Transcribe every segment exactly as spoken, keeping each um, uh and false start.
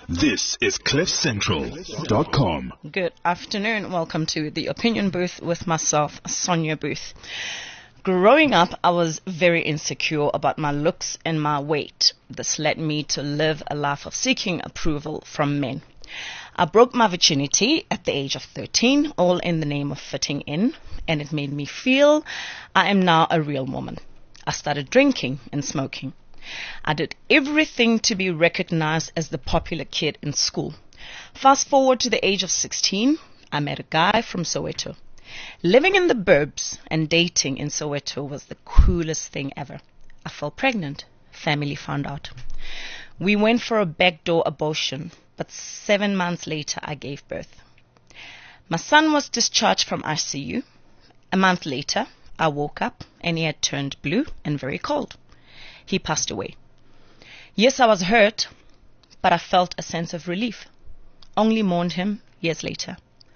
This is cliff central dot com. Good afternoon. Welcome to the Opinion Booth with myself, Sonia Booth. Growing up, I was very insecure about my looks and my weight. This led me to live a life of seeking approval from men. I broke my virginity at the age of thirteen, all in the name of fitting in, and it made me feel I am now a real woman. I started drinking and smoking. I did everything to be recognized as the popular kid in school. Fast forward to the age of sixteen, I met a guy from Soweto. Living in the burbs and dating in Soweto was the coolest thing ever. I fell pregnant. Family found out. We went for a backdoor abortion, but seven months later I gave birth. My son was discharged from I C U. A month later, I woke up and he had turned blue and very cold. He passed away. Yes, I was hurt, but I felt a sense of relief. Only mourned him years later.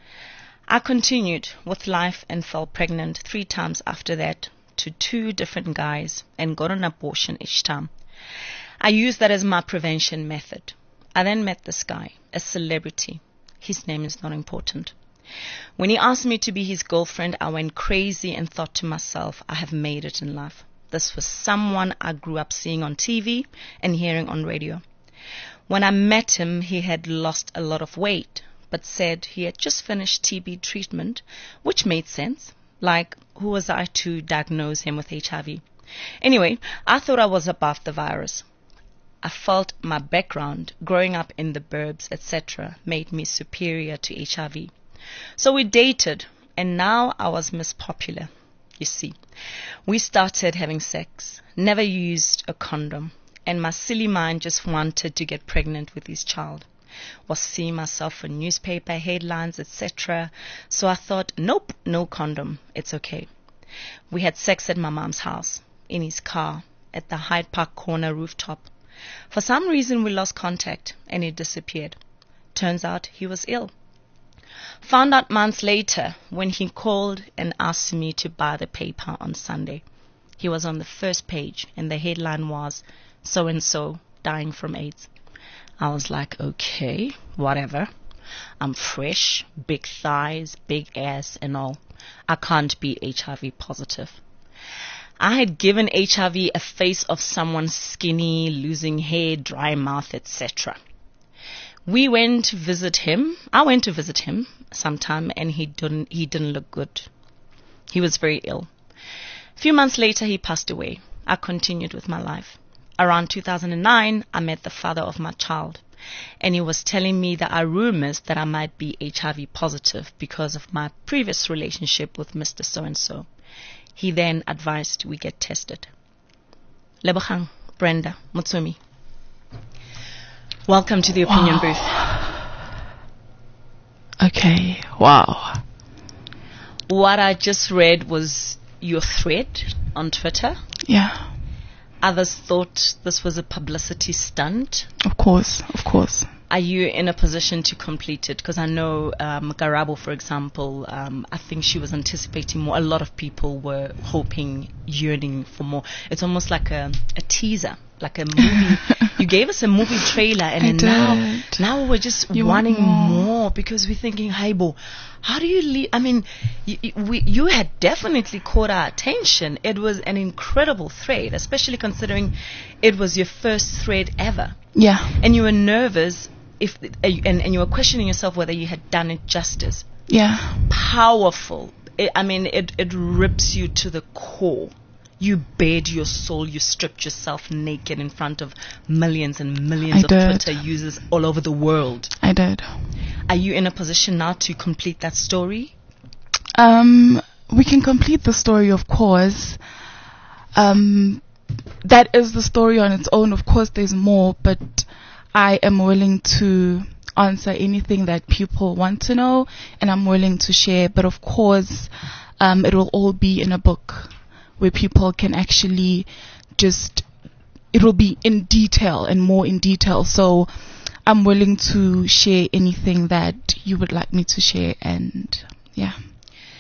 I continued with life and fell pregnant three times after that to two different guys and got an abortion each time. I used that as my prevention method. I then met this guy, a celebrity. His name is not important. When he asked me to be his girlfriend, I went crazy and thought to myself, I have made it in life. This was someone I grew up seeing on T V and hearing on radio. When I met him, he had lost a lot of weight, but said he had just finished T B treatment, which made sense. Like, who was I to diagnose him with H I V? Anyway, I thought I was above the virus. I felt my background, growing up in the burbs, et cetera, made me superior to H I V. So we dated, and now I was Miss Popular. You see, we started having sex, never used a condom, and my silly mind just wanted to get pregnant with his child. Was seeing myself in newspaper headlines, et cetera. So I thought, nope, no condom, it's okay. We had sex at my mom's house, in his car, at the Hyde Park corner rooftop. For some reason we lost contact and he disappeared. Turns out he was ill. Found out months later when he called and asked me to buy the paper on Sunday. He was on the first page and the headline was, so-and-so dying from AIDS. I was like, okay, whatever. I'm fresh, big thighs, big ass and all. I can't be H I V positive. I had given H I V a face of someone skinny, losing hair, dry mouth, et cetera. We went to visit him. I went to visit him sometime and he didn't, he didn't look good. He was very ill. A few months later, he passed away. I continued with my life. Around two thousand nine, I met the father of my child, and he was telling me there are rumors that I might be H I V positive because of my previous relationship with Mister So-and-so. He then advised we get tested. Lebogang, Brenda, Mutsumi. Welcome to the Opinion wow. Booth. Okay, wow. What I just read was your thread on Twitter. Yeah. Others thought this was a publicity stunt. Of course, of course. Are you in a position to complete it? Because I know um, Garabo, for example, um, I think she was anticipating more. A lot of people were hoping, yearning for more. It's almost like a, a teaser, like a movie. You gave us a movie trailer, and then now, now we're just you wanting want more. more because we're thinking, hey, Bo, how do you leave? I mean, you, you, we, you had definitely caught our attention. It was an incredible thread, especially considering it was your first thread ever. Yeah. And you were nervous. If and, and you were questioning yourself whether you had done it justice. Yeah. Powerful. It, I mean, it, it rips you to the core. You bared your soul. You stripped yourself naked in front of millions and millions I of did. Twitter users all over the world. I did. Are you in a position now to complete that story? Um, we can complete the story, of course. Um, that is the story on its own. Of course, there's more, but I am willing to answer anything that people want to know, and I'm willing to share. But of course, um, it will all be in a book where people can actually just, it will be in detail and more in detail. So I'm willing to share anything that you would like me to share, and yeah.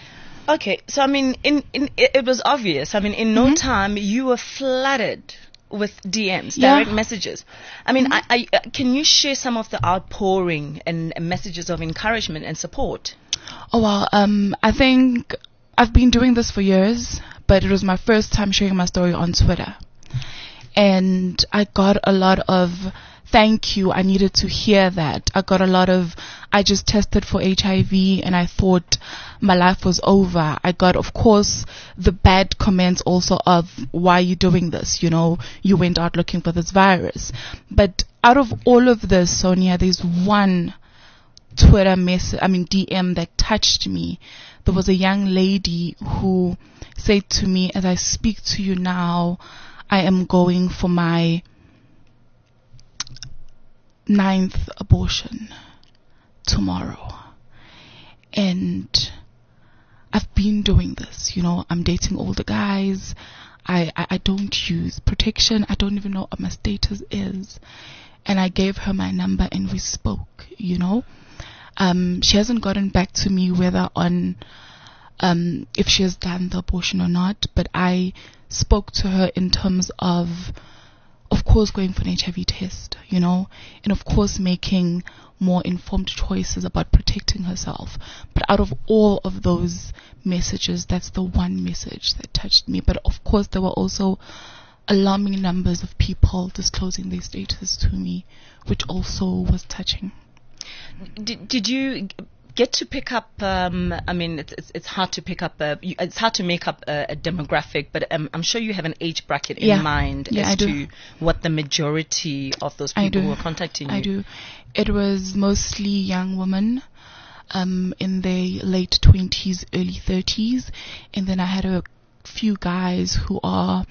Okay, so I mean, in, in it, it was obvious. I mean, in no Mm-hmm. time you were flooded with D Ms, Yeah. direct messages. I mean, I, I, uh, can you share some of the outpouring and, and messages of encouragement and support? Oh, well, um, I think I've been doing this for years, but it was my first time sharing my story on Twitter. And I got a lot of thank you. I needed to hear that. I got a lot of, I just tested for H I V and I thought my life was over. I got, of course, the bad comments also of, why are you doing this? You know, you went out looking for this virus. But out of all of this, Sonia, there's one Twitter message, I mean D M that touched me. There was a young lady who said to me, as I speak to you now, I am going for my ninth abortion tomorrow. And I've been doing this, you know, I'm dating older guys. I, I, I don't use protection. I don't even know what my status is. And I gave her my number and we spoke, you know. Um, she hasn't gotten back to me whether on um, if she has done the abortion or not, but I spoke to her in terms of, of course, going for an H I V test, you know, and of course making more informed choices about protecting herself. But out of all of those messages, that's the one message that touched me. But of course, there were also alarming numbers of people disclosing their status to me, which also was touching. Did, did you get to pick up, um, I mean, it's, it's, it's hard to pick up, a, it's hard to make up a, a demographic, but um, I'm sure you have an age bracket in Yeah. mind Yeah, as I do. to what the majority of those I people do. who are contacting you. I do. It was mostly young women um, in their late twenties, early thirties. And then I had a few guys who are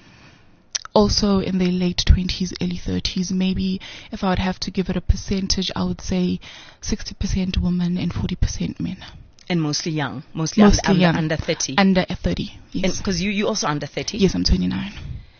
also in their late twenties, early thirties. Maybe if I would have to give it a percentage, I would say sixty percent women and forty percent men. And mostly young, mostly, Mostly under, young. under thirty. Under thirty, yes. Because you, you also under thirty? Yes, I'm twenty-nine.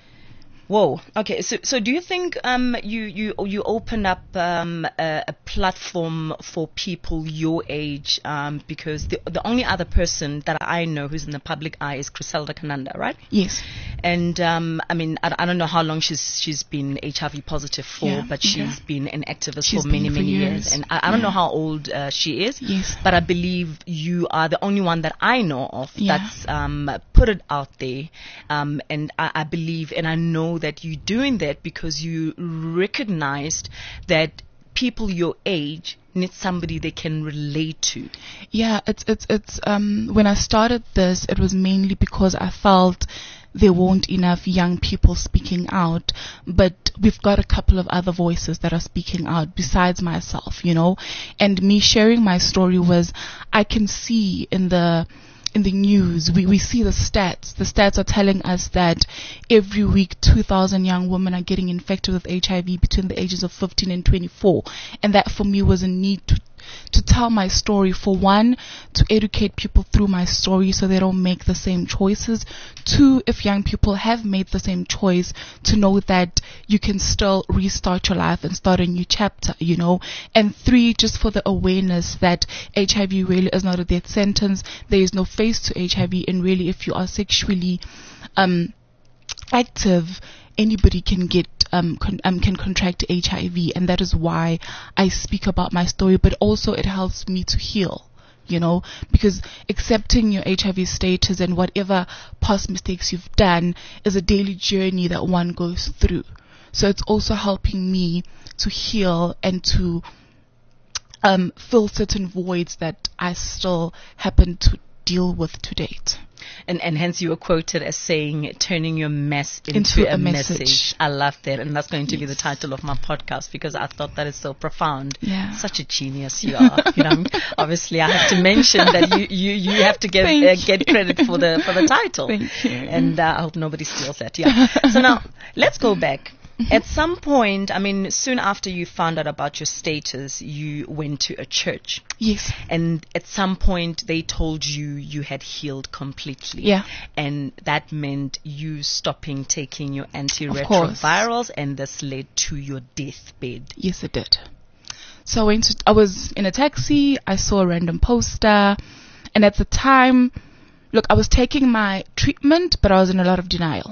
Whoa. Okay. So, so do you think um, you you you open up um, a, a platform for people your age? Um, because the the only other person that I know who's in the public eye is Griselda Kananda, right? Yes. And um, I mean, I, I don't know how long she's she's been H I V positive for, Yeah, but okay. she's been an activist She's for many been for many years. years. And I, I don't Yeah. know how old uh, she is. Yes. But I believe you are the only one that I know of Yeah. that's um, put it out there. Um, and I, I believe and I know that you're doing that because you recognized that people your age need somebody they can relate to. Yeah, it's it's it's um when I started this, it was mainly because I felt there weren't enough young people speaking out, but we've got a couple of other voices that are speaking out besides myself, you know. And me sharing my story was, I can see in the in the news, we, we see the stats. The stats are telling us that every week two thousand young women are getting infected with H I V between the ages of fifteen and twenty-four. And that for me was a need to to tell my story. For one, to educate people through my story so they don't make the same choices. Two, if young people have made the same choice, to know that you can still restart your life and start a new chapter, you know. And three, just for the awareness that H I V really is not a death sentence. There is no face to H I V, and really if you are sexually um active, anybody can get um, con- um can contract H I V, and that is why I speak about my story. But also it helps me to heal, you know, because accepting your H I V status and whatever past mistakes you've done is a daily journey that one goes through. So it's also helping me to heal and to um fill certain voids that I still happen to deal with to date. And and hence you were quoted as saying, turning your mess into, Into a, a message. message. I love that. And that's going to be the Yes. title of my podcast because I thought that is so profound. Yeah. Such a genius you are. You know, obviously I have to mention that you, you, you have to give, Thank uh, get you. credit for the, for the title. Thank you. And uh, I hope nobody steals that. Yeah. So now let's go back. At some point, I mean, soon after you found out about your status, you went to a church. Yes. And at some point, they told you you had healed completely. Yeah. And that meant you stopping taking your course. antiretrovirals, and this led to your deathbed. Yes, it did. So I went to, I was in a taxi, I saw a random poster, and at the time, look, I was taking my treatment, but I was in a lot of denial.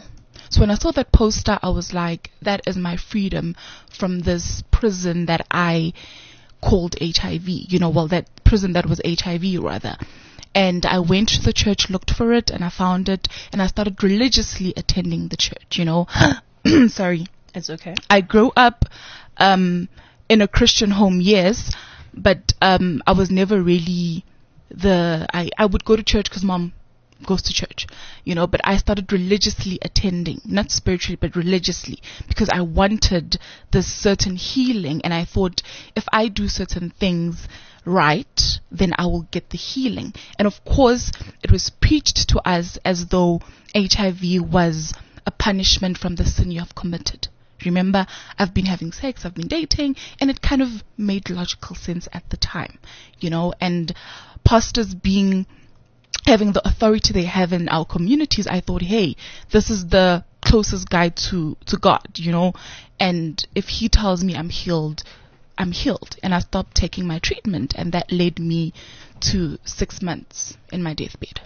So when I saw that poster, I was like, that is my freedom from this prison that I called H I V. You know, well, that prison that was H I V rather. And I went to the church, looked for it, and I found it, and I started religiously attending the church, you know. Sorry. It's okay. I grew up um, in a Christian home, yes, but um, I was never really the, I, I would go to church because mom goes to church, you know, but I started religiously attending, not spiritually, but religiously, because I wanted this certain healing, and I thought if I do certain things right, then I will get the healing. And of course, it was preached to us as though H I V was a punishment from the sin you have committed. Remember, I've been having sex, I've been dating, and it kind of made logical sense at the time, you know, and pastors being, having the authority they have in our communities, I thought, hey, this is the closest guide to, to God, you know, and if he tells me I'm healed, I'm healed. And I stopped taking my treatment, and that led me to six months in my deathbed.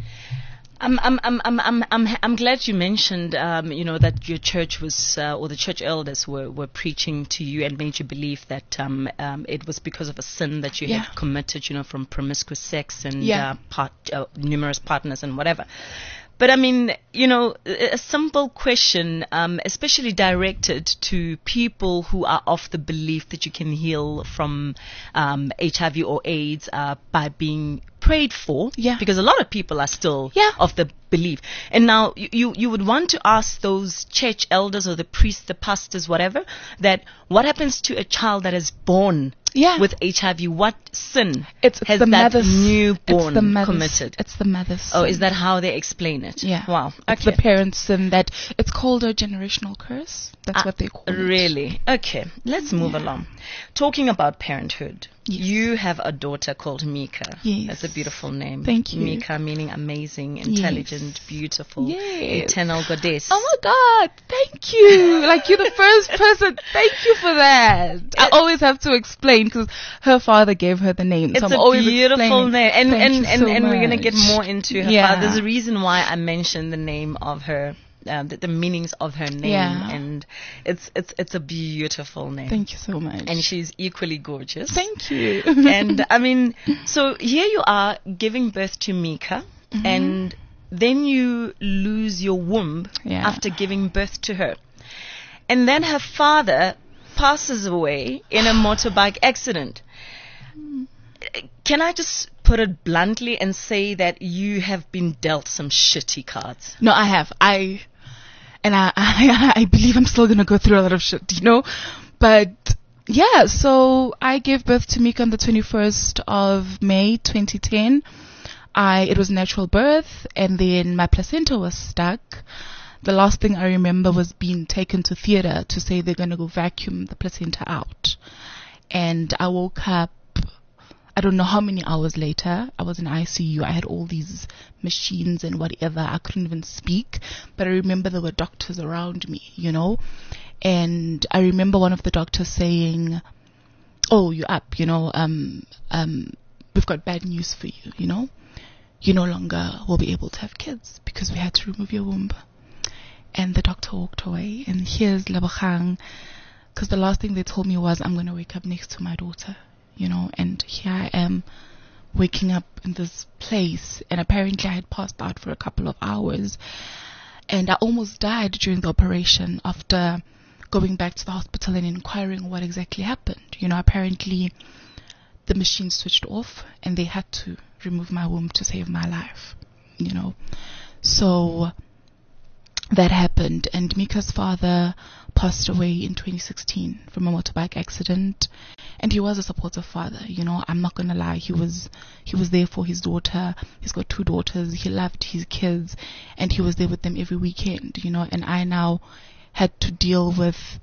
I'm I'm I'm I'm I'm I'm I'm glad you mentioned um, you know, that your church was uh, or the church elders were, were preaching to you and made you believe that um, um, it was because of a sin that you Yeah. had committed, you know, from promiscuous sex and Yeah. uh, part, uh, numerous partners and whatever. But I mean, you know, a a simple question, um, especially directed to people who are of the belief that you can heal from um, H I V or AIDS uh, by being prayed for, Yeah. because a lot of people are still Yeah. of the belief. And now you, you, you would want to ask those church elders or the priests, the pastors, whatever, that what happens to a child that is born Yeah. with H I V? What sin It's, it's has the that mother's, newborn it's the mother's, committed? It's the mother's. Oh, sin. is that how they explain it? Yeah. Wow. It's Okay. the parents' sin that it's called a generational curse. That's Ah, what they call it. Really? Okay. Let's move Yeah. along. Talking about parenthood. Yes. You have a daughter called Mika. Yes. That's a beautiful name. Thank you. Mika meaning amazing, intelligent, Yes. beautiful, Yes. eternal goddess. Oh my God, thank you. Like, you're the first person. Thank you for that. I always have to explain because her father gave her the name. It's so I'm a always beautiful explaining. name. And Thank and, you and, so and we're going to much. get more into her Yeah. father. There's a reason why I mentioned the name of her, um, the, the meanings of her name. Yeah. And it's, it's, it's a beautiful name. Thank you so much. And she's equally gorgeous. Thank you. And I mean, so here you are giving birth to Mika, Mhm. and then you lose your womb Yeah. after giving birth to her. And then her father passes away in a motorbike accident. Can I just put it bluntly and say that you have been dealt some shitty cards? No, I have. I and I, I I believe I'm still gonna go through a lot of shit, you know. But yeah, so I gave birth to Mika on the twenty-first of May, twenty ten. I it was natural birth, and then my placenta was stuck. The last thing I remember was being taken to theater to say they're gonna go vacuum the placenta out, and I woke up. I don't know how many hours later. I was in I C U. I had all these machines and whatever. I couldn't even speak, but I remember there were doctors around me, you know. And I remember one of the doctors saying, "Oh, you're up, you know. Um, um, we've got bad news for you. You know, you no longer will be able to have kids because we had to remove your womb." And the doctor walked away. And here's Lebogang, because the last thing they told me was, "I'm going to wake up next to my daughter." You know, and here I am waking up in this place, and apparently I had passed out for a couple of hours, and I almost died during the operation after going back to the hospital and inquiring what exactly happened. You know, apparently the machine switched off and they had to remove my womb to save my life, you know. So that happened, and Mika's father passed away in twenty sixteen from a motorbike accident, and he was a supportive father, you know. I'm not gonna lie, he was he was there for his daughter. He's got two daughters. He loved his kids, and he was there with them every weekend, you know. And I now had to deal with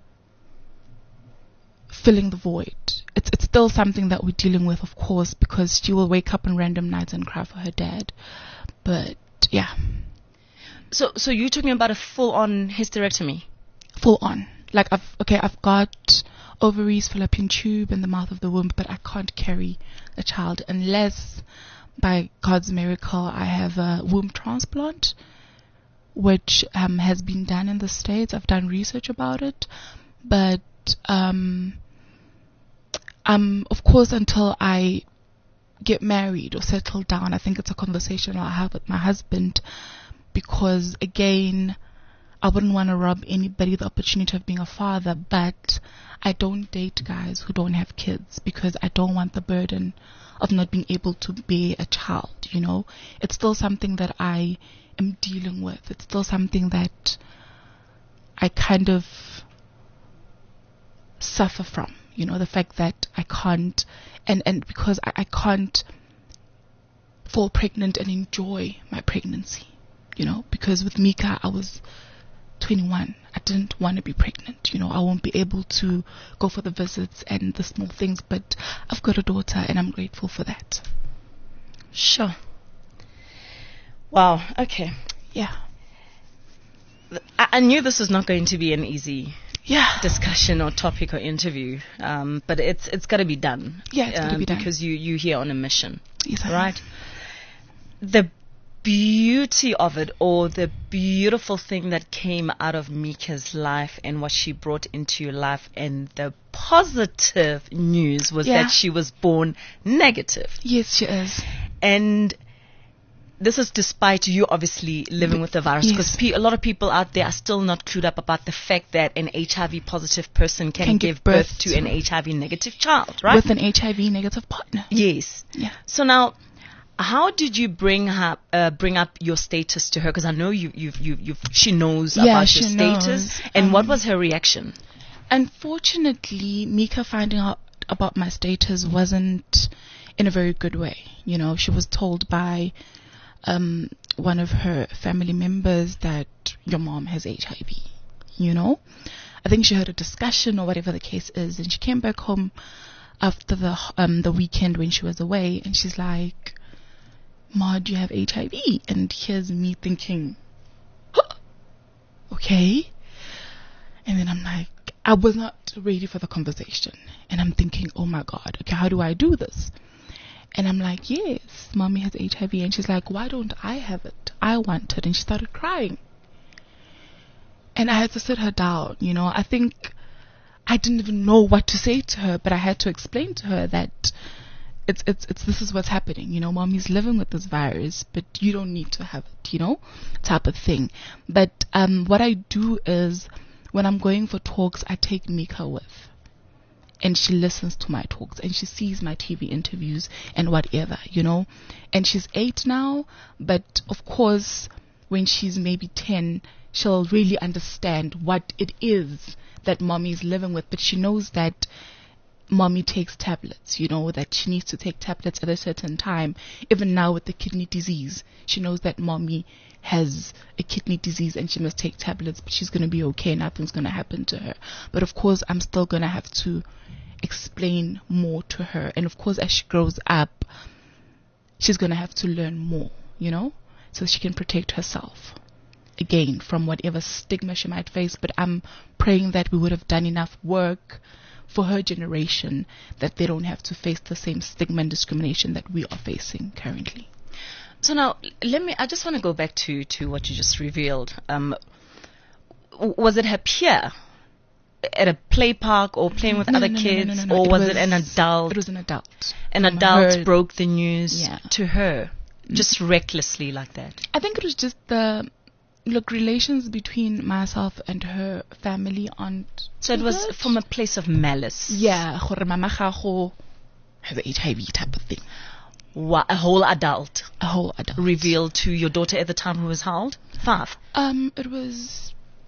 filling the void. It's it's still something that we're dealing with, of course, because she will wake up on random nights and cry for her dad. But yeah. So, so you're talking about a full-on hysterectomy? Full on. Like, I've, okay, I've got ovaries, fallopian tube in the mouth of the womb, but I can't carry a child unless, by God's miracle, I have a womb transplant. which um, has been done in the States. I've done research about it, but um, um, of course, until I get married or settle down, I think it's a conversation I'll have with my husband, because again, I wouldn't want to rob anybody the opportunity of being a father, but I don't date guys who don't have kids because I don't want the burden of not being able to bear a child, you know. It's still something that I am dealing with. It's still something that I kind of suffer from, you know, the fact that I can't, and, and because I, I can't fall pregnant and enjoy my pregnancy, you know, because with Mika, I was twenty-one. I didn't want to be pregnant, you know. I won't be able to go for the visits and the small things, but I've got a daughter and I'm grateful for that. Sure. Wow. Okay. Yeah. I, I knew this was not going to be an easy Yeah. discussion or topic or interview, um, but it's it's got to be done. Yeah, it's got to um, be done. because you you here on a mission, Yes, I right? am. The beauty of it, or the beautiful thing that came out of Mika's life and what she brought into your life, and the positive news was Yeah. that she was born negative. Yes, she is. And this is despite you obviously living with the virus, because Yes. pe- a lot of people out there are still not clued up about the fact that an H I V positive person can, Can give give birth, birth to, to- an H I V negative child, right? With an H I V negative partner. Yes. Yeah. So now, how did you bring her, uh, bring up your status to her? Because I know you, you've, you, you've, she knows Yeah, about your she status. knows. And what Um, was her reaction? Unfortunately, Mika finding out about my status wasn't in a very good way. You know, she was told by um, one of her family members that your mom has H I V. You know, I think she heard a discussion or whatever the case is, and she came back home after the um the weekend when she was away, and she's like, "Ma, do you have H I V?" And here's me thinking, huh, okay. And then I'm like, I was not ready for the conversation. And I'm thinking, oh my God, okay, how do I do this? And I'm like, yes, mommy has H I V. And she's like, why don't I have it? I want it. And she started crying. And I had to sit her down, you know. I think I didn't even know what to say to her, but I had to explain to her that it's, it's, it's, this is what's happening, you know. Mommy's living with this virus, but you don't need to have it, you know, type of thing. But, um, what I do is when I'm going for talks, I take Mika with. And she listens to my talks and she sees my T V interviews and whatever, you know. And she's eight now, but of course, when she's maybe ten, she'll really understand what it is that mommy is living with. But she knows that mommy takes tablets, you know, that she needs to take tablets at a certain time. Even now with the kidney disease, she knows that mommy has a kidney disease and she must take tablets, but she's going to be okay. Nothing's going to happen to her. But of course, I'm still going to have to explain more to her. And of course, as she grows up, she's going to have to learn more, you know, so she can protect herself again from whatever stigma she might face. But I'm praying that we would have done enough work for her generation that they don't have to face the same stigma and discrimination that we are facing currently. So now, let me, I just want to go back to, to what you just revealed. Um, w- was it her peer at a play park or playing with No, other no, no, no, kids, no, no, no. or It was, was- it an adult? It was an adult. An From adult her- broke the news Yeah. to her, just recklessly like that. I think it was just the, look, relations between myself and her family aren't. So it was good. from a place of malice. Yeah, gore mama gago has H I V type of thing. Wha- a whole adult A whole adult. revealed to your daughter at the time, who was how old? Five. Um, it was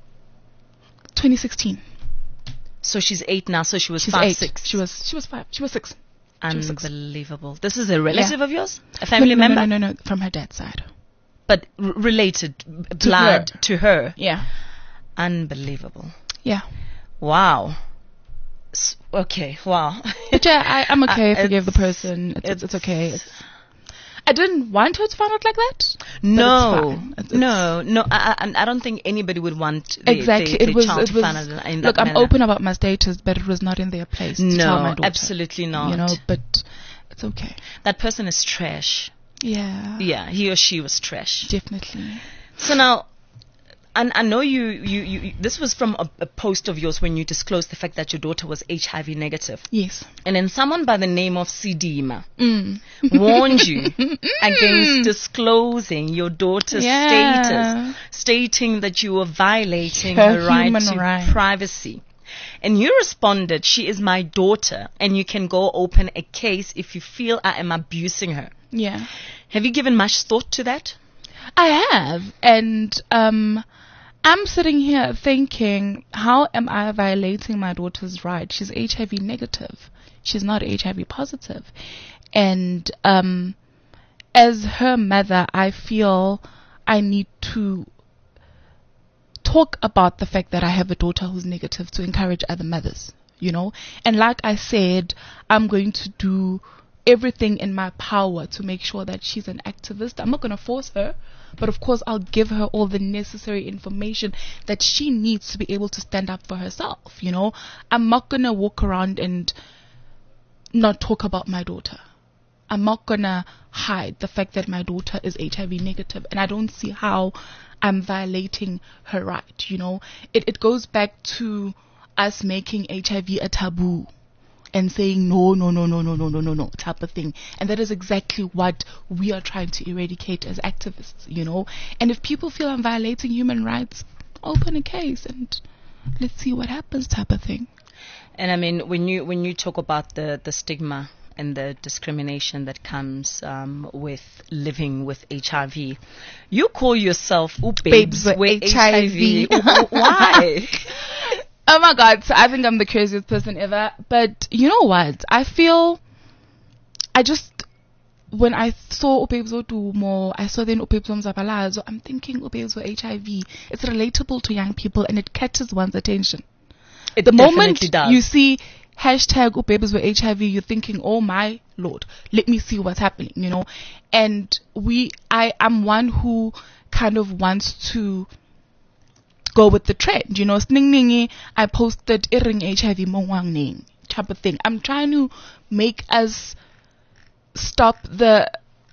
twenty sixteen. So she's eight now. So she was She's five, eight. six. She was she was five. She was six. she was six. Unbelievable. This is a relative Yeah. of yours, a family no, no, member, No, no, no, no, from her dad's side. but r- related blood her. to her. Yeah. Unbelievable. Yeah. Wow. S- Okay. Wow. But yeah, I, I'm okay. Uh, Forgive the it's- person. It's, it's, it's it's- okay. It's, I didn't want her to find out like that. No, it's fine. It's- it's- no, no. I, I, I don't think anybody would want their, Exactly. their, It was. their child It to was. find out in Look, that I'm manner. open about my status, but it was not in their place to tell my No, daughter. absolutely not. You know, but it's okay. That person is trash. Yeah. Yeah, he or she was trash. Definitely. So now, and I know you, you, you, this was from a, a post of yours when you disclosed the fact that your daughter was H I V negative. Yes. And then someone by the name of Sidima Mm. warned you against disclosing your daughter's Yeah. status, stating that you were violating Her her, right human to right. privacy. And you responded, she is my daughter, and you can go open a case if you feel I am abusing her. Yeah. Have you given much thought to that? I have, and um, I'm sitting here thinking, how am I violating my daughter's right? She's H I V negative. She's not H I V positive. And um, as her mother, I feel I need to talk about the fact that I have a daughter who's negative to encourage other mothers, you know. And like I said, I'm going to do everything in my power to make sure that she's an activist. I'm not going to force her, but of course I'll give her all the necessary information that she needs to be able to stand up for herself, you know. I'm not going to walk around and not talk about my daughter. I'm not going to hide the fact that my daughter is H I V negative, and I don't see how I'm violating her right, you know. It, it goes back to us making H I V a taboo and saying no, no, no, no, no, no, no, no, no, type of thing. And that is exactly what we are trying to eradicate as activists, you know. And if people feel I'm violating human rights, open a case and let's see what happens, type of thing. And I mean, when you when you talk about the, the stigma and the discrimination that comes um, with living with H I V, you call yourself ooh, babes, Babes with with H I V. Why? Oh my God, so I think I'm the craziest person ever. But you know what? I feel, I just, when I saw Ubebzo Dumo, I saw then Ubebzo Mzabalazo, I'm thinking Ubebzo H I V. It's relatable to young people and it catches one's attention. It The moment definitely does. you see hashtag Ubebzo H I V, you're thinking, oh my Lord, let me see what's happening, you know. And we, I am one who kind of wants to go with the trend, you know. Sning ningi, I posted iring H I V mongwang ning type of thing. I'm trying to make us stop the,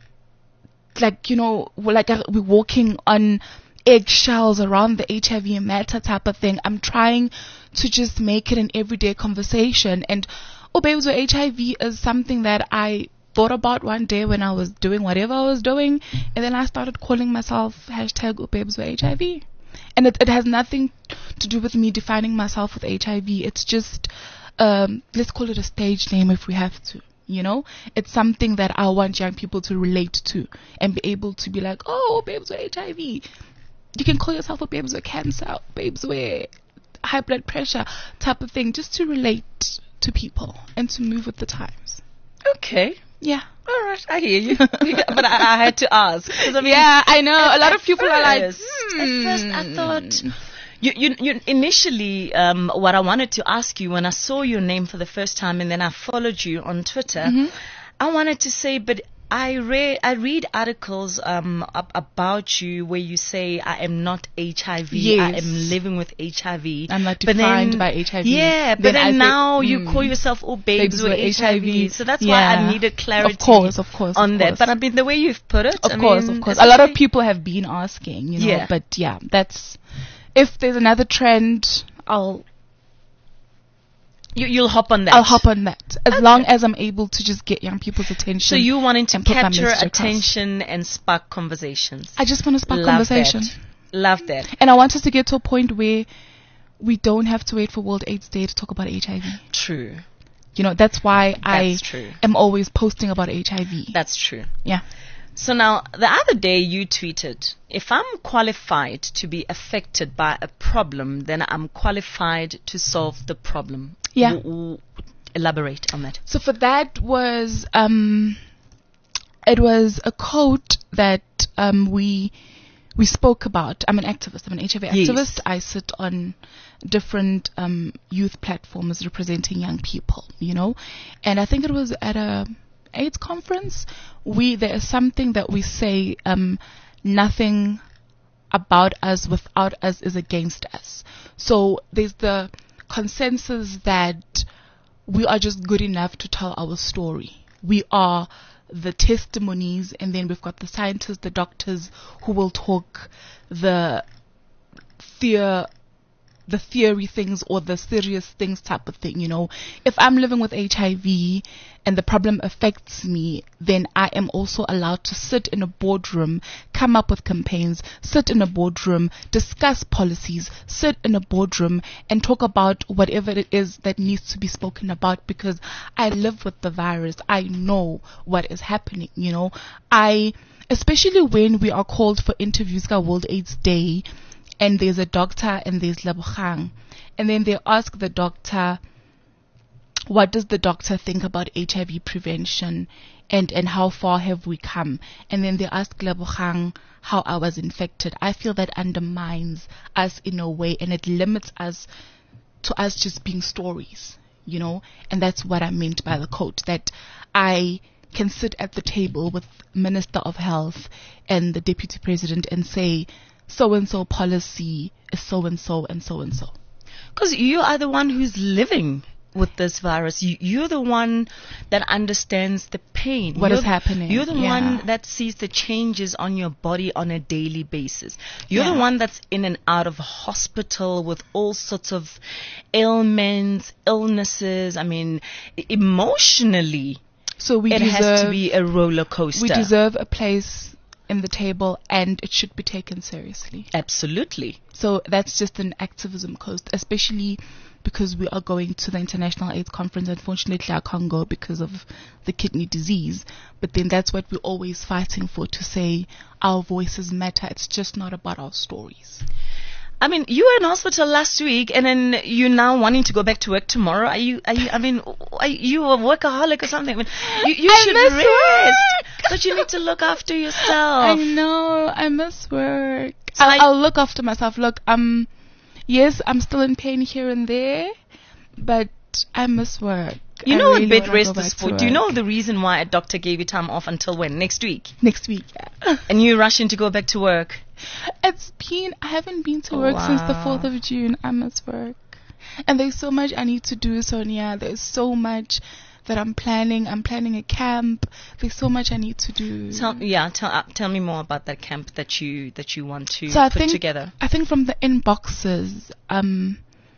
like, you know, we're like uh, we're walking on eggshells around the H I V matter type of thing. I'm trying to just make it an everyday conversation. And Ubebzo H I V is something that I thought about one day when I was doing whatever I was doing, and then I started calling myself hashtag Ubebzo H I V. And it, it has nothing to do with me defining myself with H I V. It's just, um, let's call it a stage name if we have to, you know. It's something that I want young people to relate to and be able to be like, oh, babes with H I V. You can call yourself a babes with cancer, babes with high blood pressure type of thing, just to relate to people and to move with the times. Okay. Yeah. All right, I hear you. But I, I had to ask. 'Cause I mean, Yeah, I know. A lot at of people are like, first- hmm. At first, I thought. You, you, you initially, um, what I wanted to ask you when I saw your name for the first time, and then I followed you on Twitter, Mhm. I wanted to say, but I read, I read articles um ab- about you where you say I am not H I V, I Yes. am living with H I V. I'm not But defined then- by H I V. Yeah, but Then then, I say, now you mm, call yourself all babes, with H I V. So that's why Yeah. I needed clarity Of course, of course, on of that. course. But I mean, the way you've put it, Of I course, mean, of course. it's A lot of okay. people have been asking, you know, Yeah. but yeah, that's, if there's another trend, I'll, You, you'll hop on that. I'll hop on that. As long as I'm able to just get young people's attention. So you wanting to and put my capture message across. attention and spark conversations. I just want to spark Love conversation. That. Love that. And I want us to get to a point where we don't have to wait for World AIDS Day to talk about H I V. True. You know, that's why I That's true. am always posting about H I V. That's true. Yeah. So now, the other day you tweeted, if I'm qualified to be affected by a problem, then I'm qualified to solve the problem. Yeah. W- w- elaborate on that. So for that was, um, it was a quote that um, we we spoke about. I'm an activist. I'm an H I V Yes. activist. I sit on different um, youth platforms representing young people, you know. And I think it was at a AIDS conference. We there is something that we say, um, nothing about us without us is against us. So there's the consensus that we are just good enough to tell our story. We are the testimonies, and then we've got the scientists, the doctors who will talk the fear the theory things or the serious things type of thing, you know. If I'm living with H I V and the problem affects me, then I am also allowed to sit in a boardroom, come up with campaigns, sit in a boardroom, discuss policies, sit in a boardroom and talk about whatever it is that needs to be spoken about, because I live with the virus. I know what is happening, you know. I, especially when we are called for interviews at World AIDS Day, and there's a doctor and there's Lebogang, and then they ask the doctor, what does the doctor think about H I V prevention, and, and how far have we come? And then they ask Lebogang how I was infected. I feel that undermines us in a way, and it limits us to us just being stories, you know. And that's what I meant by the quote, that I can sit at the table with Minister of Health and the Deputy President and say, so-and-so policy is so-and-so and so-and-so. Because you are the one who's living with this virus. You, you're the one that understands the pain. What you're, is happening. You're the yeah. one that sees the changes on your body on a daily basis. You're Yeah. the one that's in and out of hospital with all sorts of ailments, illnesses. I mean, e- emotionally, So we it deserve, has to be a roller coaster. we deserve a place in the table, and it should be taken seriously. Absolutely. So that's just an activism coast, especially because we are going to the International AIDS Conference. Unfortunately, I can't go because of the kidney disease. But then that's what we're always fighting for, to say our voices matter. It's just not about our stories. I mean, you were in hospital last week, and then you're now wanting to go back to work tomorrow. Are you? Are you? I mean, are you a workaholic or something? I mean, you, you I should miss rest, work. but you need to look after I yourself. know, I miss work. So I'll, I- I'll look after myself. Look, um, yes, I'm still in pain here and there, but I miss work. You I know really what bed wanna rest go is back for? to Do you work. know the reason why a doctor gave you time off until when? Next week, Next week, yeah. and you rushing to go back to work. It's been, I haven't been to work since the Wow. fourth of June. I miss work. And there's so much I need to do, Sonia. There's so much that I'm planning. I'm planning a camp. There's so much I need to do. Tell, yeah, tell uh, tell me more about that camp that you that you want to So I put think, together. I think from the inboxes, um,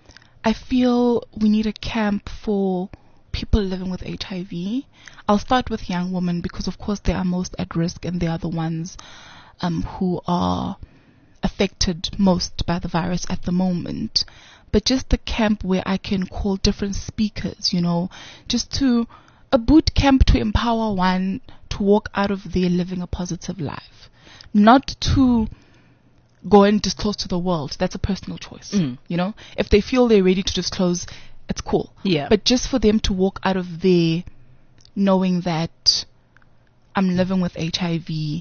I feel we need a camp for people living with H I V. I'll start with young women because, of course, they are most at risk and they are the ones um, who are affected most by the virus at the moment. But just the camp where I can call different speakers, you know, just to a boot camp to empower one to walk out of there living a positive life, not to go and disclose to the world. That's a personal choice. Mm. You know, if they feel they're ready to disclose, it's cool. Yeah. But just for them to walk out of there knowing that I'm living with H I V,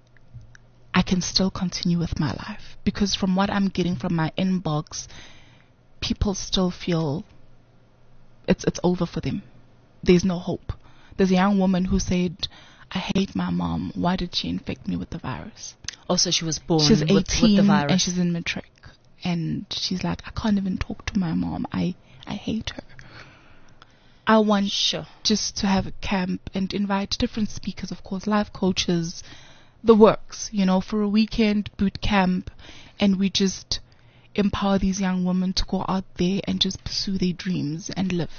I can still continue with my life. Because from what I'm getting from my inbox, people still feel it's it's over for them. There's no hope. There's a young woman who said, I hate my mom. Why did she infect me with the virus? Also, she was born She's with, eighteen with the virus. and she's in matric. And she's like, I can't even talk to my mom. I, I hate her. I want Sure. just to have a camp and invite different speakers, of course, life coaches, the works, you know, for a weekend boot camp. And we just empower these young women to go out there and just pursue their dreams and live.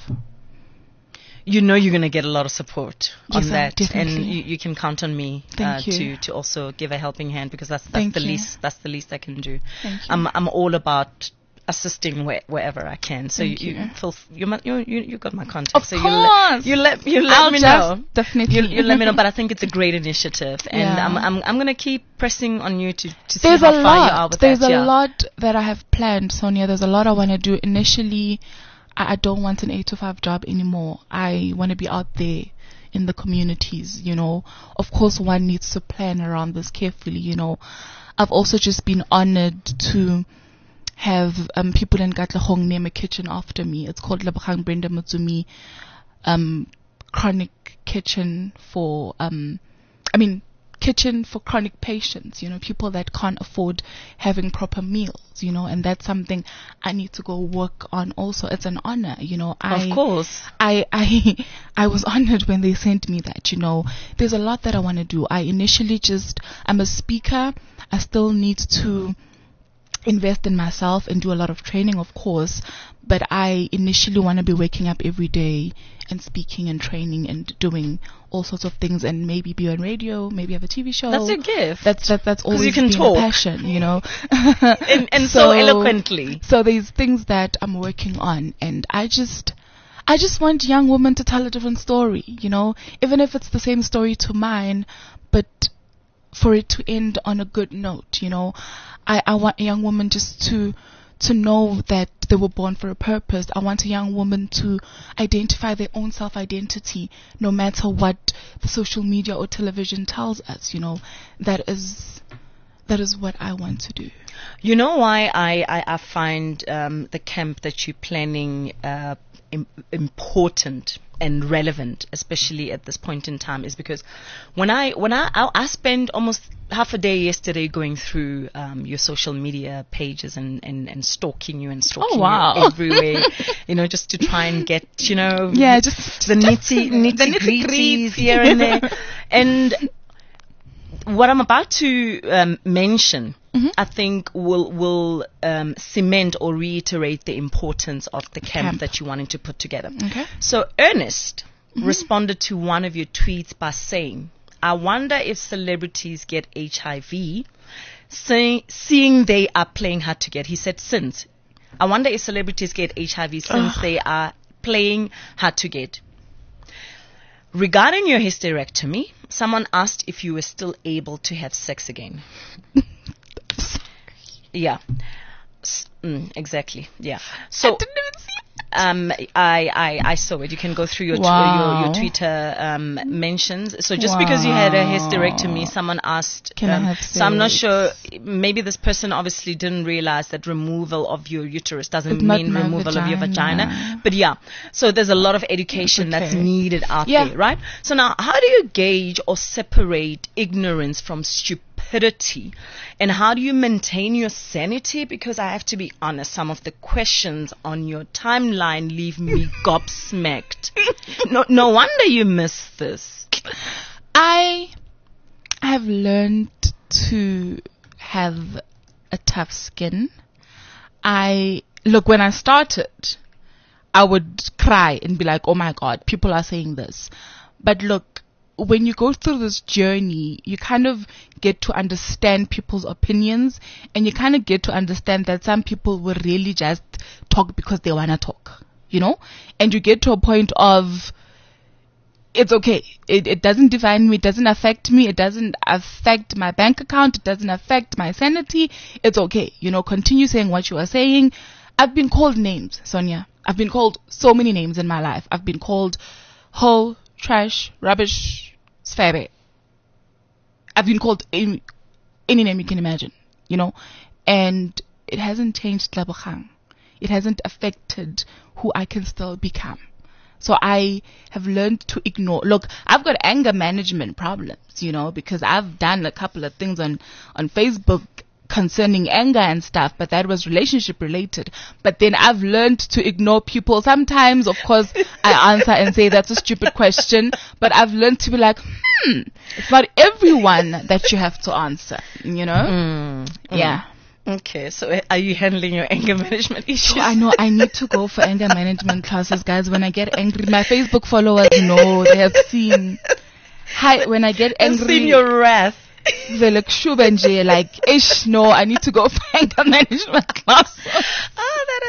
You know you're going to get a lot of support on Yes, I- that, and definitely. you, you can count on me Thank uh, you. to to also give a helping hand, because that's that's Thank the you. least that's the least I can do. Thank you. I'm I'm all about assisting where, wherever I can. So Thank you you. you, feel, you mu- you you you got my contact. Of so you let, course. you let you let I'll me just know. definitely. You, you let me know, but I think it's a great initiative, and Yeah. I'm I'm I'm gonna keep pressing on you to to see There's how a far you are lot. with There's that. a yeah. lot that I have planned, Sonia. There's a lot I want to do. Initially, I, I don't want an eight to five job anymore. I want to be out there in the communities, you know. Of course, one needs to plan around this carefully, you know. I've also just been honored to have um, people in Katlehong name a kitchen after me. It's called Lebogang Brenda Mutsumi um, Chronic Kitchen for, um, I mean, kitchen for chronic patients, you know, people that can't afford having proper meals, you know, and that's something I need to go work on also. It's an honor, you know. I, Of course. I, I, I was honored when they sent me that, you know. There's a lot that I want to do. I initially just, I'm a speaker. I still need to invest in myself and do a lot of training, of course, but I initially want to be waking up every day and speaking and training and doing all sorts of things, and maybe be on radio, maybe have a T V show. That's your gift. That's that, that's always you can been talk. a passion, you know. and and so, so eloquently. So there's things that I'm working on, and I just I just want young women to tell a different story, you know, even if it's the same story to mine, but for it to end on a good note, you know. I, I want a young woman just to to know that they were born for a purpose. I want a young woman to identify their own self-identity, no matter what the social media or television tells us, you know. That is that is what I want to do. You know why I, I, I find um, the camp that you're planning uh, im- important and relevant, especially at this point in time, is because when I when I I, I spent almost half a day yesterday going through um, your social media pages and, and, and stalking you and stalking oh, wow. you everywhere, you know, just to try and get, you know, yeah, just the nitty nitty gritties here and there. And what I'm about to um, mention, mm-hmm. I think will will um, cement or reiterate the importance of the camp, camp that you're wanting to put together. Okay. So Ernest mm-hmm. responded to one of your tweets by saying, I wonder if celebrities get H I V, say, seeing they are playing hard to get. He said, since. I wonder if celebrities get H I V since Ugh. they are playing hard to get. Regarding your hysterectomy, someone asked if you were still able to have sex again. Yeah. S- mm, exactly. Yeah. So, I didn't even see it. Um, I, I, I saw it. You can go through your, wow. tw- your, your Twitter um, mentions. So just wow. because you had a hysterectomy, someone asked. Can um, I have sex? So I'm not sure. Maybe this person obviously didn't realize that removal of your uterus doesn't But mean removal vagina. of your vagina. But yeah, so there's a lot of education okay. that's needed out yeah. there, right? So now, how do you gauge or separate ignorance from stupidity? And how do you maintain your sanity? Because I have to be honest, some of the questions on your timeline leave me gobsmacked. No, no wonder you missed this. I have learned to have a tough skin. I look, when I started, I would cry and be like, oh my God, people are saying this. But look, when you go through this journey, you kind of get to understand people's opinions, and you kind of get to understand that some people will really just talk because they want to talk, you know? And you get to a point of, it's okay. It, it doesn't define me. It doesn't affect me. It doesn't affect my bank account. It doesn't affect my sanity. It's okay. You know, continue saying what you are saying. I've been called names, Sonia. I've been called so many names in my life. I've been called hoe, trash, rubbish, sfere. I've been called any, any name you can imagine, you know, and it hasn't changed Lebogang. It hasn't affected who I can still become. So I have learned to ignore. Look, I've got anger management problems, you know, because I've done a couple of things on, on Facebook concerning anger and stuff, but that was relationship related. But then I've learned to ignore people. Sometimes, of course, I answer and say that's a stupid question, but I've learned to be like, hmm, it's not everyone that you have to answer, you know? Mm, yeah. Mm. Okay, so are you handling your anger management issues? So I know I need to go for anger management classes, guys. When I get angry, my Facebook followers know, they have seen. Hi, when I get angry, I've seen your wrath. They're like, Shubenje, like, ish, no, I need to go for anger management class. Oh, that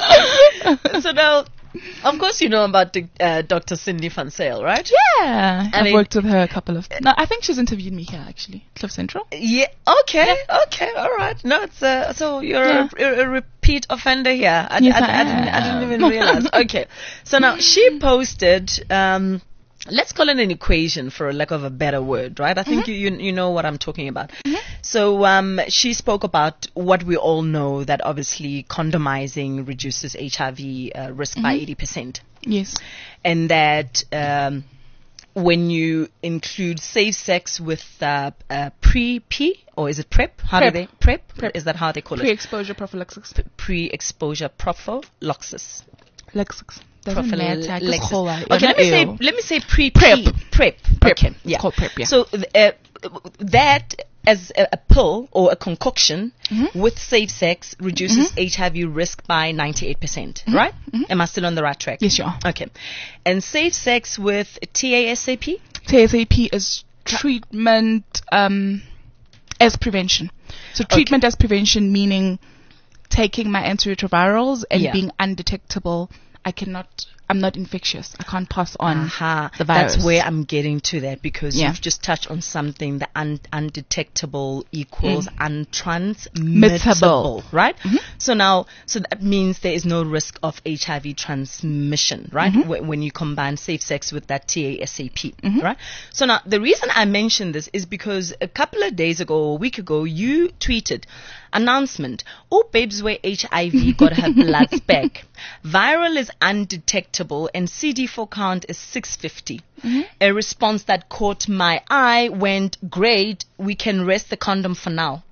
is classic. So now, of course, you know about the, uh, Doctor Cindy van Zyl, right? Yeah, I I've mean, worked with her a couple of. No, I think she's interviewed me here actually, Cliff Central. Yeah. Okay. Yeah. Okay. All right. No, it's uh, so you're Yeah. a, a, a repeat offender here. I, Yes, I, I I, didn't, I didn't am. even realize. Okay. So now she posted. Um, Let's call it an equation, for lack of a better word, right? I think Mm-hmm. you, you you know what I'm talking about. Mm-hmm. So um, she spoke about what we all know, that obviously condomizing reduces H I V uh, risk Mm-hmm. by eighty percent. Yes. And that um, when you include safe sex with uh, uh, pre-P, or is it PrEP? How PrEP. do they PrEP? PrEP. Is that how they call it? Pre-exposure prophylaxis. P- pre-exposure prophylaxis. Laxis. Doesn't matter. Prophylaxis. Just Okay, call it. let me say let me say pre PrEP. PrEP. PrEP. Okay, yeah. It's called PrEP, yeah. So uh, that as a, a pill or a concoction Mm-hmm. with safe sex reduces Mm-hmm. H I V risk by ninety-eight percent, Mm-hmm. right? Mm-hmm. Am I still on the right track? Yes, you are. Okay. And safe sex with T A S A P? T S A P is treatment um, as prevention. So treatment as prevention meaning taking my antiretrovirals and Yeah. being undetectable. I cannot, I'm not infectious. I can't pass on Aha, the virus. that's where I'm getting to that, because Yeah. you've just touched on something, the un- undetectable equals Mm. untransmittable, right? Mhm. So now, so that means there is no risk of H I V transmission, right? Mhm. Wh- when you combine safe sex with that T A S A P, Mhm. right? So now, the reason I mentioned this is because a couple of days ago, or a week ago, you tweeted, announcement, all babes where H I V got her bloods back. Viral is undetectable and C D four count is six fifty. Mhm. A response that caught my eye went, great, we can rest the condom for now.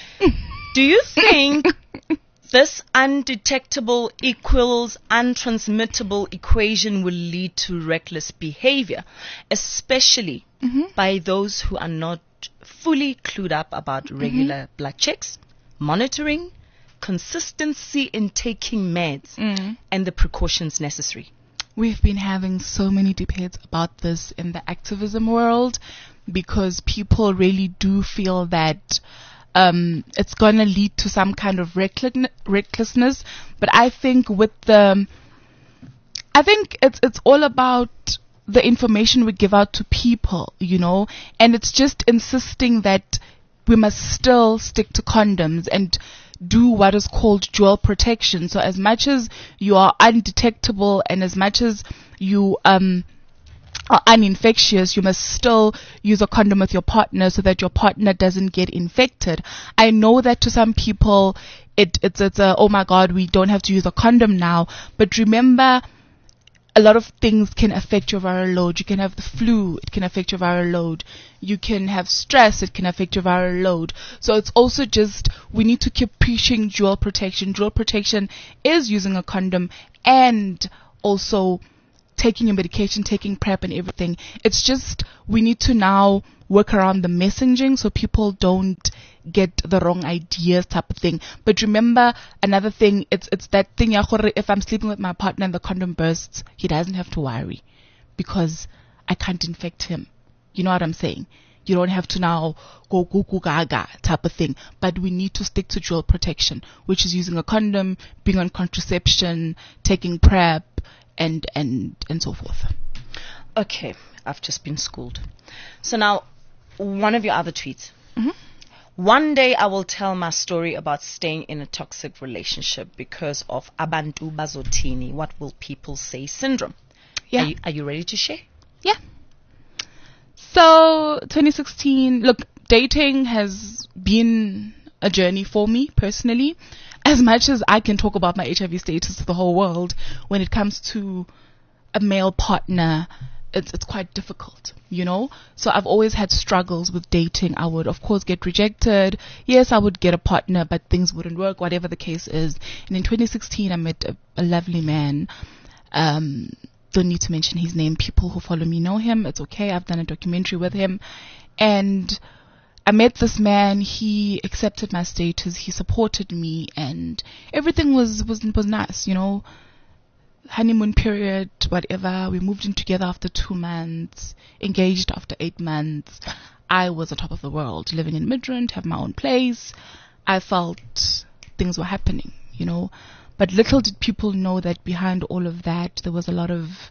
Do you think this undetectable equals untransmittable equation will lead to reckless behavior, especially Mhm. by those who are not fully clued up about regular blood checks, monitoring, consistency in taking meds, Mm. and the precautions necessary? We've been having so many debates about this in the activism world because people really do feel that um, it's going to lead to some kind of reckless- recklessness. But I think with the, I think it's it's all about the information we give out to people, you know, and it's just insisting that we must still stick to condoms and do what is called dual protection. So as much as you are undetectable and as much as you um are uninfectious, you must still use a condom with your partner so that your partner doesn't get infected. I know that to some people it it's it's a, oh my god, we don't have to use a condom now, but remember, a lot of things can affect your viral load. You can have the flu, it can affect your viral load. You can have stress, it can affect your viral load. So it's also just, we need to keep preaching dual protection. Dual protection is using a condom and also taking your medication, taking PrEP and everything. It's just, we need to now work around the messaging so people don't get the wrong ideas type of thing. But remember, another thing, it's it's that thing, ya gore, if I'm sleeping with my partner and the condom bursts, he doesn't have to worry because I can't infect him. You know what I'm saying? You don't have to now go go go gaga type of thing. But we need to stick to dual protection, which is using a condom, being on contraception, taking PrEP, and and and so forth. Okay, I've just been schooled. So now, one of your other tweets. Mm-hmm. One day I will tell my story about staying in a toxic relationship because of abantu bazotini, what will people say syndrome. Yeah. Are you, are you ready to share? Yeah. So, twenty sixteen, look, dating has been a journey for me personally. As much as I can talk about my H I V status to the whole world, when it comes to a male partner, it's it's quite difficult, you know? So I've always had struggles with dating. I would, of course, get rejected. Yes, I would get a partner, but things wouldn't work, whatever the case is. And in twenty sixteen, I met a, a lovely man. Um, don't need to mention his name. People who follow me know him. It's okay. I've done a documentary with him. And I met this man. He accepted my status. He supported me, and everything was was was nice, you know. Honeymoon period, whatever. We moved in together after two months. Engaged after eight months. I was on top of the world, living in Midrand, have my own place. I felt things were happening, you know. But little did people know that behind all of that, there was a lot of.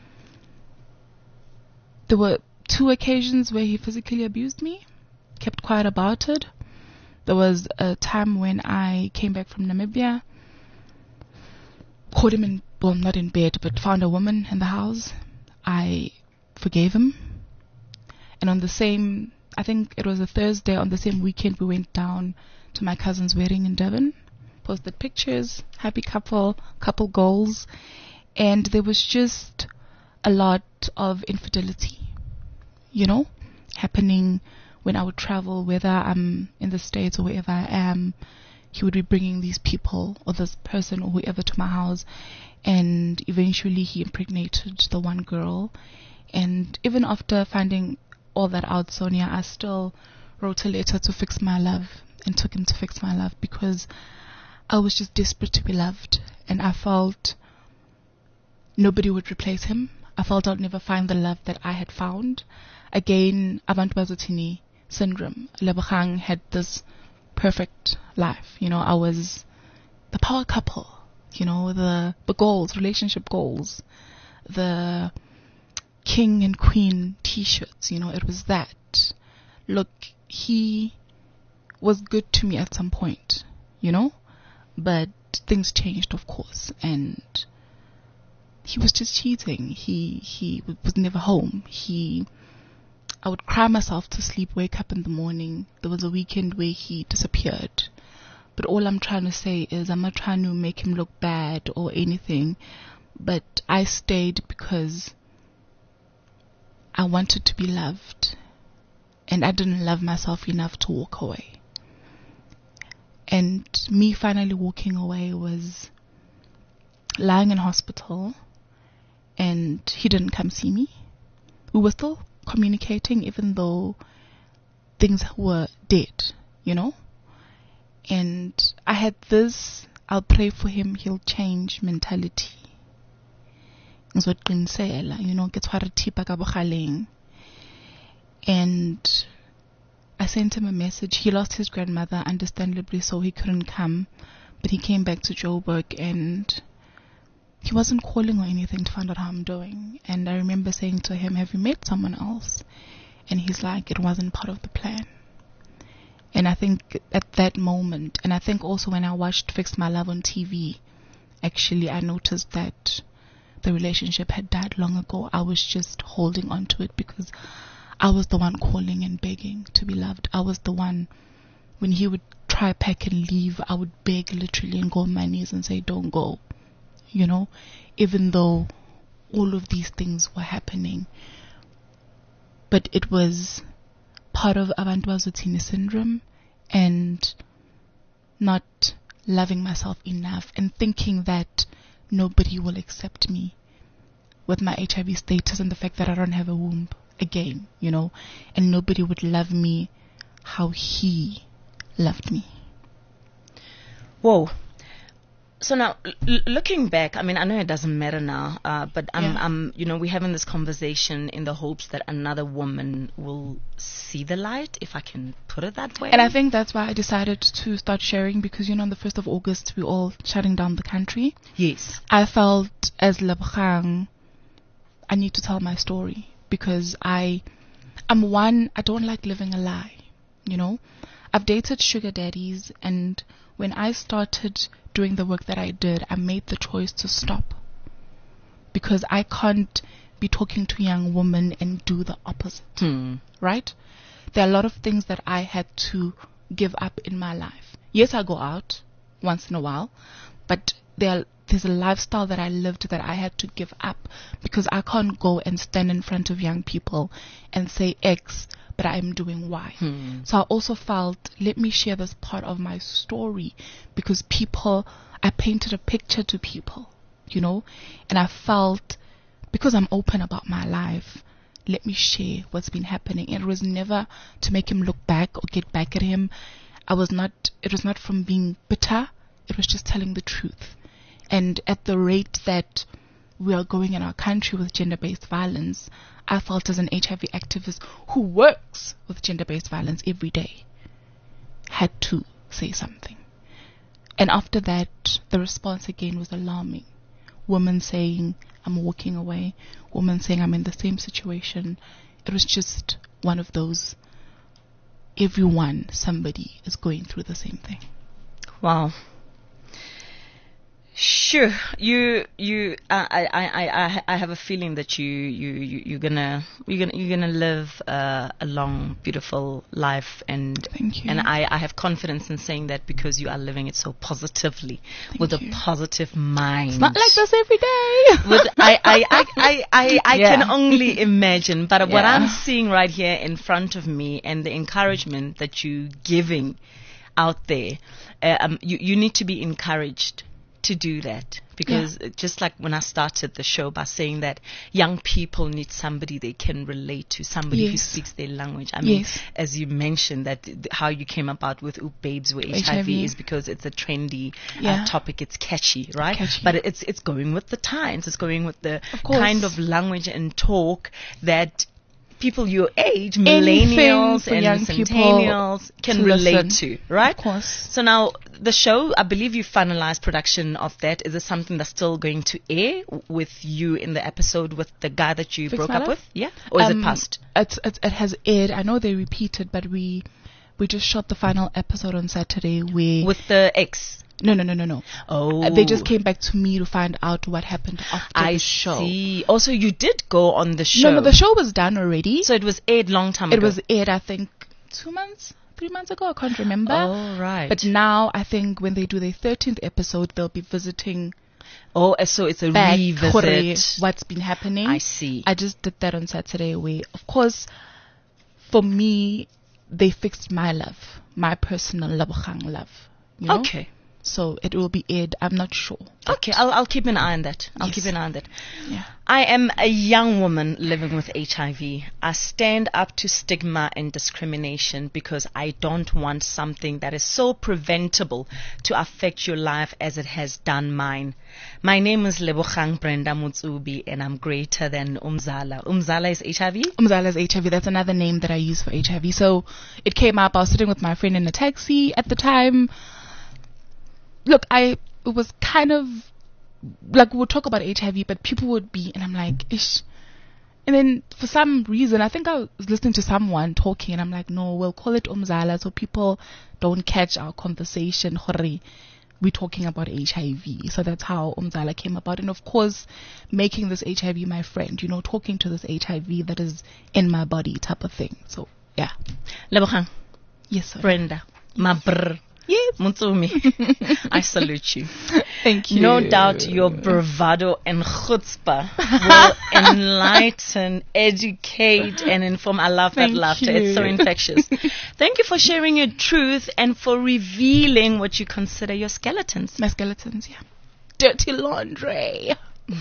There were two occasions where he physically abused me. Kept quiet about it. There was a time when I came back from Namibia, caught him in, well, not in bed, but found a woman in the house. I forgave him. And on the same, I think it was a Thursday, on the same weekend, we went down to my cousin's wedding in Durban. Posted pictures, happy couple, couple goals. And there was just a lot of infidelity, you know, happening when I would travel, whether I'm in the States or wherever I am. He would be bringing these people or this person or whoever to my house, and eventually he impregnated the one girl. And even after finding all that out, Sonia, I still wrote a letter to Fix My Love and took him to Fix My Love because I was just desperate to be loved, and I felt nobody would replace him. I felt I'd never find the love that I had found. Again, Abantu Bazotini syndrome. Lebogang had this perfect life. You know, I was the power couple. You know, the the goals, relationship goals, the king and queen t-shirts. You know, it was that. Look, he was good to me at some point, you know, but things changed, of course, and he was just cheating. He he was never home. He, I would cry myself to sleep, wake up in the morning. There was a weekend where he disappeared. But all I'm trying to say is I'm not trying to make him look bad or anything, but I stayed because I wanted to be loved, and I didn't love myself enough to walk away. And me finally walking away was lying in hospital, and he didn't come see me. We were still communicating even though things were dead, you know. And I had this, I'll pray for him, he'll change mentality. You know, and I sent him a message. He lost his grandmother, understandably so he couldn't come, but he came back to Joburg, and he wasn't calling or anything to find out how I'm doing. And I remember saying to him, have you met someone else? And he's like, it wasn't part of the plan. And I think at that moment, and I think also when I watched Fix My Love on T V, actually I noticed that the relationship had died long ago. I was just holding on to it because I was the one calling and begging to be loved. I was the one, when he would try pack and leave, I would beg literally and go on my knees and say, don't go, you know, even though all of these things were happening. But it was part of Abantu Bazotini syndrome and not loving myself enough and thinking that nobody will accept me with my H I V status and the fact that I don't have a womb again, you know, and nobody would love me how he loved me. Whoa. So now, l- looking back, I mean, I know it doesn't matter now, uh, but I'm, Yeah. I'm, you know, we're having this conversation in the hopes that another woman will see the light, if I can put it that way. And I think that's why I decided to start sharing, because, you know, on the first of August, we're all shutting down the country. Yes. I felt as Lebogang, I need to tell my story, because I, I'm one, I don't like living a lie, you know. I've dated sugar daddies, and when I started doing the work that I did, I made the choice to stop, because I can't be talking to young women and do the opposite. Hmm. Right? There are a lot of things that I had to give up in my life. Yes, I go out once in a while, but there, there's a lifestyle that I lived that I had to give up, because I can't go and stand in front of young people and say X, but I'm doing Y. Hmm. So I also felt, let me share this part of my story, because people, I painted a picture to people, you know, and I felt, because I'm open about my life, let me share what's been happening. And it was never to make him look back or get back at him. I was not, it was not from being bitter. It was just telling the truth. And at the rate that we are going in our country with gender-based violence, I felt as an H I V activist who works with gender-based violence every day, had to say something. And after that, the response again was alarming. Women saying, I'm walking away. Women saying, I'm in the same situation. It was just one of those, everyone, somebody is going through the same thing. Wow. Sure, you you uh, I, I I I have a feeling that you you you you're gonna you're gonna you're gonna live uh, a long, beautiful life, and Thank you. and I, I have confidence in saying that because you are living it so positively, Thank with you. a positive mind. It's not like this every day. With I I I I I, I Yeah. can only imagine, but what Yeah. I'm seeing right here in front of me and the encouragement that you're giving out there, uh, um, you you need to be encouraged to do that, because just like when I started the show by saying that young people need somebody they can relate to, somebody who Yes. speaks their language. I mean, Yes. as you mentioned that th- how you came about with Oop Babes with H I V, H I V. is because it's a trendy Yeah. uh, topic. It's catchy, right? Catchy. But it's it's going with the times. It's going with the Of course. kind of language and talk that people your age, Anything millennials for and young people centennials can to relate listen. to, right? Of course. So now the show, I believe you finalized production of that. Is it something that's still going to air w- with you in the episode with the guy that you Fix broke My up Life? with? Yeah? Or is Um, it past? It's, it's, it has aired. I know they repeated, but we we just shot the final episode on Saturday. Where With the ex? no, no, no, no, no. Oh. Uh, they just came back to me to find out what happened after I the show. see. Also, you did go on the show. No, no, the show was done already. So it was aired long time it ago. was aired, I think, two months, three months ago. I can't remember. Oh, right. But now I think when they do their thirteenth episode, they'll be visiting oh, uh, so it's a back revisit. what's been happening. I see. I just did that on Saturday. Where, of course, for me, they fixed my love, my personal Lebogang love. You know? Okay. So it will be aired. I'm not sure. Okay, I'll, I'll keep an eye on that. I'll Yes. keep an eye on that. Yeah. I am a young woman living with H I V. I stand up to stigma and discrimination because I don't want something that is so preventable to affect your life as it has done mine. My name is Lebogang Brenda Mutsubi and I'm greater than Umzala. Umzala is H I V? Umzala's H I V. That's another name that I use for H I V. So it came up. I was sitting with my friend in a taxi at the time. Look, I it was kind of like we would talk about H I V, but people would be, and I'm like, ish. And then for some reason, I think I was listening to someone talking, and I'm like, no, we'll call it Umzala so people don't catch our conversation. Hori, we're talking about H I V. So that's how Umzala came about. And of course, making this H I V my friend, you know, talking to this H I V that is in my body type of thing. So, yeah. Lebogang, Yes, sir. Brenda, my brr. Yes. Mutsumi, I salute you. Thank you. No doubt your bravado and chutzpah will enlighten, educate, and inform. I love that Thank laughter. It's so you. infectious. Thank you for sharing your truth and for revealing what you consider your skeletons. My skeletons, yeah. Dirty laundry.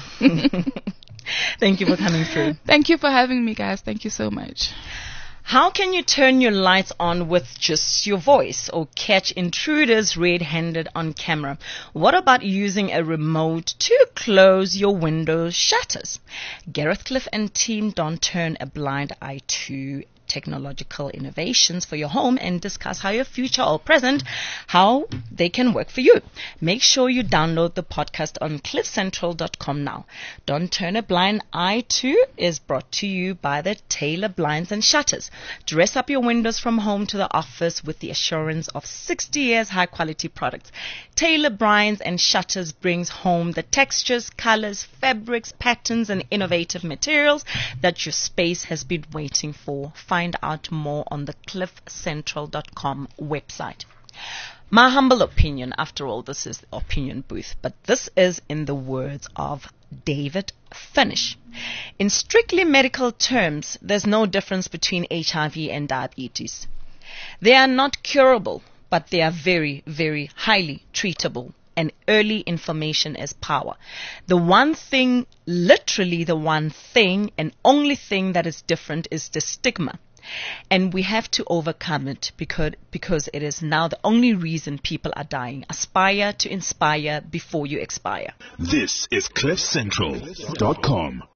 Thank you for coming through. Thank you for having me, guys. Thank you so much. How can you turn your lights on with just your voice or catch intruders red-handed on camera? What about using a remote to close your window shutters? Gareth Cliff and team don't turn a blind eye to technological innovations for your home and discuss how your future or present, how they can work for you. Make sure you download the podcast on cliff central dot com now. Don't Turn a Blind Eye To is brought to you by the Taylor Blinds and Shutters. Dress up your windows from home to the office with the assurance of sixty years high quality products. Taylor Blinds and Shutters brings home the textures, colors, fabrics, patterns, and innovative materials that your space has been waiting for. Find out more on the cliff central dot com website. My humble opinion, after all, this is the opinion booth, but this is in the words of David Finish. In strictly medical terms, there's no difference between H I V and diabetes. They are not curable, but they are very, very highly treatable, and early information is power. The one thing, literally the one thing and only thing that is different is the stigma. And we have to overcome it because, because it is now the only reason people are dying. Aspire to inspire before you expire. This is cliff central dot com.